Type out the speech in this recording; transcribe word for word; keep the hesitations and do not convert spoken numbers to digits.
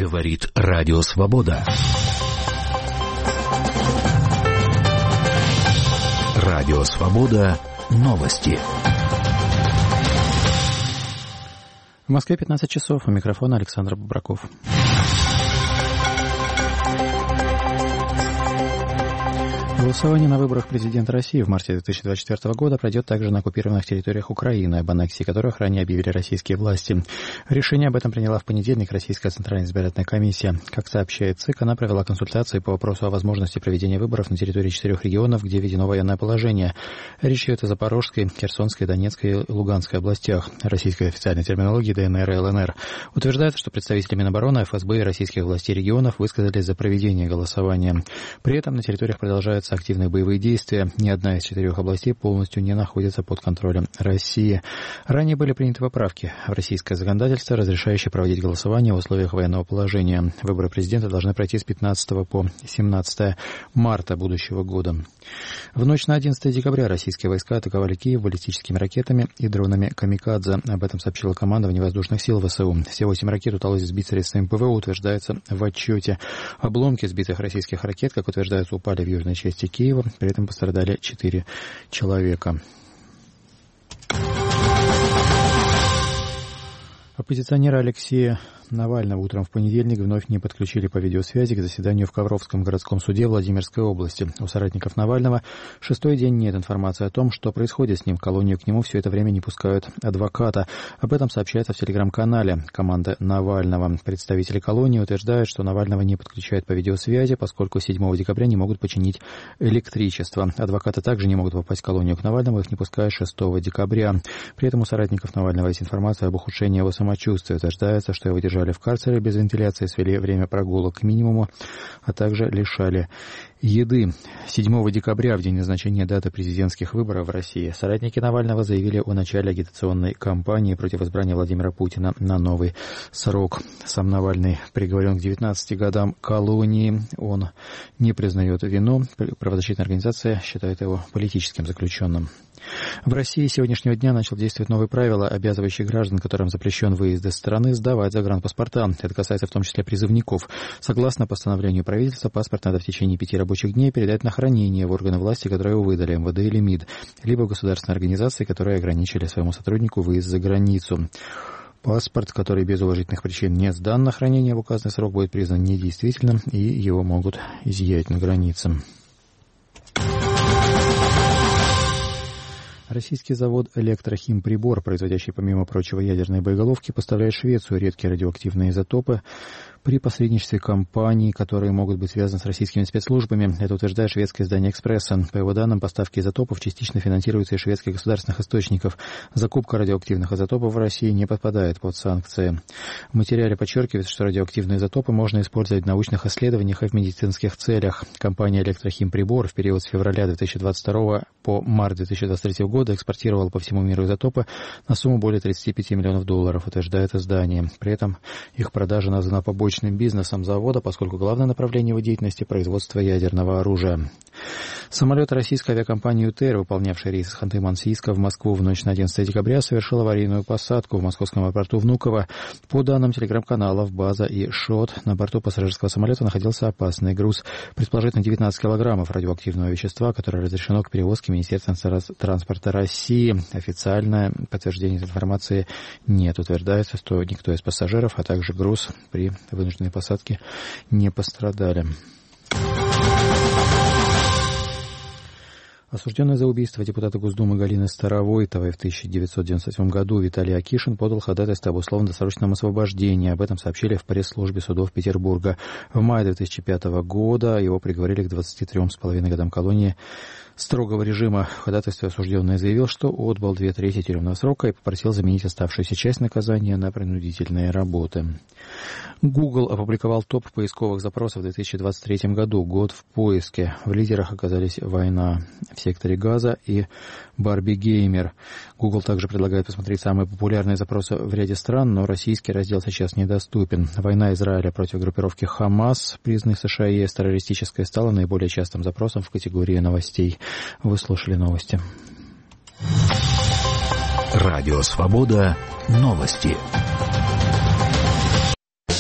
Говорит Радио Свобода. Радио Свобода. Новости. В Москве пятнадцать часов. У микрофона Александр Бобраков. Голосование на выборах президента России в марте две тысячи двадцать четвёртого года пройдет также на оккупированных территориях Украины, об аннексии которых ранее объявили российские власти. Решение об этом приняла в понедельник Российская Центральная избирательная комиссия. Как сообщает ЦИК, она провела консультации по вопросу о возможности проведения выборов на территории четырех регионов, где введено военное положение. Речь идет о Запорожской, Херсонской, Донецкой и Луганской областях. Российской официальной терминологии ДНР и ЛНР. Утверждается, что представители Минобороны, ФСБ и российских властей регионов высказались за проведение голосования. При этом на территориях продолжается активные боевые действия. Ни одна из четырех областей полностью не находится под контролем России. Ранее были приняты поправки в российское законодательство, разрешающее проводить голосование в условиях военного положения. Выборы президента должны пройти с пятнадцатого по семнадцатое марта будущего года. В ночь на одиннадцатое декабря российские войска атаковали Киев баллистическими ракетами и дронами «Камикадзе». Об этом сообщило командование воздушных сил ВСУ. Все восемь ракет удалось сбить средствами ПВО, утверждается в отчете. Обломки сбитых российских ракет, как утверждается, упали в южной части Киева. При этом пострадали четыре человека. Оппозиционера Алексея Навального утром в понедельник вновь не подключили по видеосвязи к заседанию в Ковровском городском суде Владимирской области. У соратников Навального шестой день нет информации о том, что происходит с ним. В колонию к нему все это время не пускают адвоката. Об этом сообщается в телеграм-канале команды Навального. Представители колонии утверждают, что Навального не подключают по видеосвязи, поскольку седьмого декабря не могут починить электричество. Адвокаты также не могут попасть в колонию к Навальному, их не пускают шестого декабря. При этом у соратников Навального есть информация об ухудшении его самочувствия. Утверждается, что его держали в карцере без вентиляции, свели время прогулок к минимуму, а также лишали еды. седьмого декабря, в день назначения даты президентских выборов в России, соратники Навального заявили о начале агитационной кампании против избрания Владимира Путина на новый срок. Сам Навальный приговорен к девятнадцати годам колонии. Он не признает вину. Правозащитная организация считает его политическим заключенным. В России с сегодняшнего дня начал действовать новые правила, обязывающие граждан, которым запрещен выезд из страны, сдавать загранпаспорта. Это касается в том числе призывников. Согласно постановлению правительства, паспорт надо в течение пяти рабочих дней передать на хранение в органы власти, которые его выдали, МВД или МИД, либо в государственные организации, которые ограничили своему сотруднику выезд за границу. Паспорт, который без уважительных причин не сдан на хранение в указанный срок, будет признан недействительным, и его могут изъять на границе. Российский завод «Электрохимприбор», производящий, помимо прочего, ядерные боеголовки, поставляет в Швецию редкие радиоактивные изотопы при посредничестве компаний, которые могут быть связаны с российскими спецслужбами. Это утверждает шведское издание «Экспресса». По его данным, поставки изотопов частично финансируются из шведских государственных источников. Закупка радиоактивных изотопов в России не подпадает под санкции. В материале подчеркивается, что радиоактивные изотопы можно использовать в научных исследованиях и в медицинских целях. Компания «Электрохимприбор» в период с февраля две тысячи двадцать второго по март две тысячи двадцать третьего года экспортировала по всему миру изотопы на сумму более тридцати пяти миллионов долларов, утверждает издание. При этом их продажа названа побочной бизнесом завода, поскольку главное направление его деятельности – производство ядерного оружия. Самолет российской авиакомпании «ЮТЭР», выполнявший рейс из Ханты-Мансийска в Москву в ночь на одиннадцатое декабря, совершил аварийную посадку в московском аэропорту Внуково. По данным телеграм-каналов «База» и «Шот», на борту пассажирского самолета находился опасный груз, предположительно девятнадцать килограммов радиоактивного вещества, которое разрешено к перевозке Министерством транспорта России. Официальное подтверждение этой информации нет. Утверждается, что никто из пассажиров, а также груз при вынужденной посадке не пострадали. Осужденный за убийство депутата Госдумы Галины Старовойтовой в тысяча девятьсот девяносто восьмом году Виталий Акишин подал ходатайство об условно-досрочном освобождении. Об этом сообщили в пресс-службе судов Петербурга. В мае две тысячи пятого года его приговорили к двадцати трем с половиной годам колонии строгого режима. В ходатайстве осужденный заявил, что отбыл две трети тюремного срока и попросил заменить оставшуюся часть наказания на принудительные работы. Google опубликовал топ поисковых запросов в две тысячи двадцать третьем году. Год в поиске. В лидерах оказались «Война в секторе Газа» и «Барби Геймер». Google также предлагает посмотреть самые популярные запросы в ряде стран, но российский раздел сейчас недоступен. «Война Израиля против группировки Хамас», признанной США и ЕС террористической, стала наиболее частым запросом в категории новостей. Вы слушали новости. Радио «Свобода». Новости.